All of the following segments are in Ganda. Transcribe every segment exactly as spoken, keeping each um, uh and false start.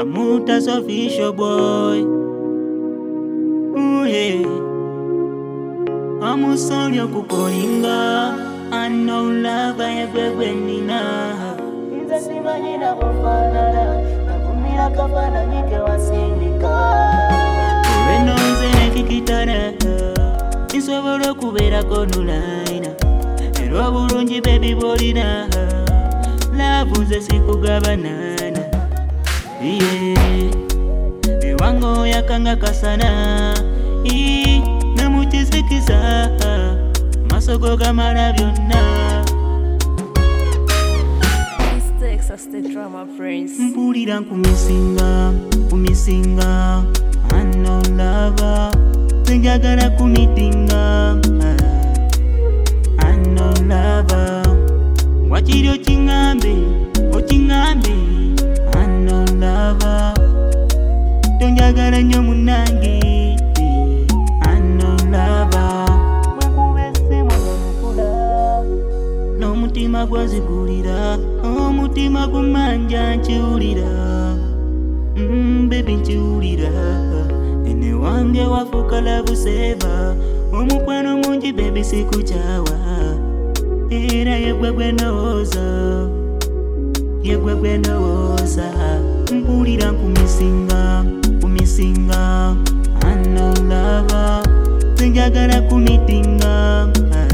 Amuta's official boy. Ooh yeah. Amusoli okukolinga. I know love ya bebe nina. Inza simanyi na kufanana. Nakumira kafana nike wasindika. Ureno nze nekikitana. Insobola okubeera konulaina. Era obulungi baby bolina. Love nze sikugabanana. Yeah. Ewango yakanga kasana. I namukizikiza. Masogo gamala byonna. This Texas the drama friends. Mpulira nkumisinga, kumisinga. I know lava. Njagala kumitinga. I know lava. Wakiri okingambe, okingambe. I know lava. Tonjagala nnyo munange. I know lava. N'omutima gwazigulira, omutima gumanja nkiwulira. Mm, baby nkiwulira. Ene wange wafuuka love saver. Omukwano mungi baby sikukyawa. Era yegwe gwe ndowooza, yegwe gwe ndowooza. Mpulira nkumisinga, kumisinga. I know lava. Njagala kumitinga.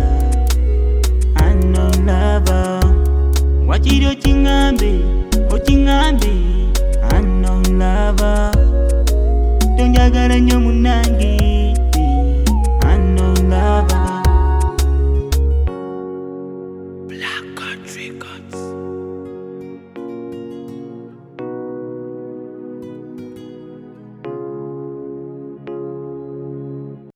I know lava. Wakiri okingambe, okingambe. I know lava. Tonjagala nnyo munange. I know lava. Black God Records.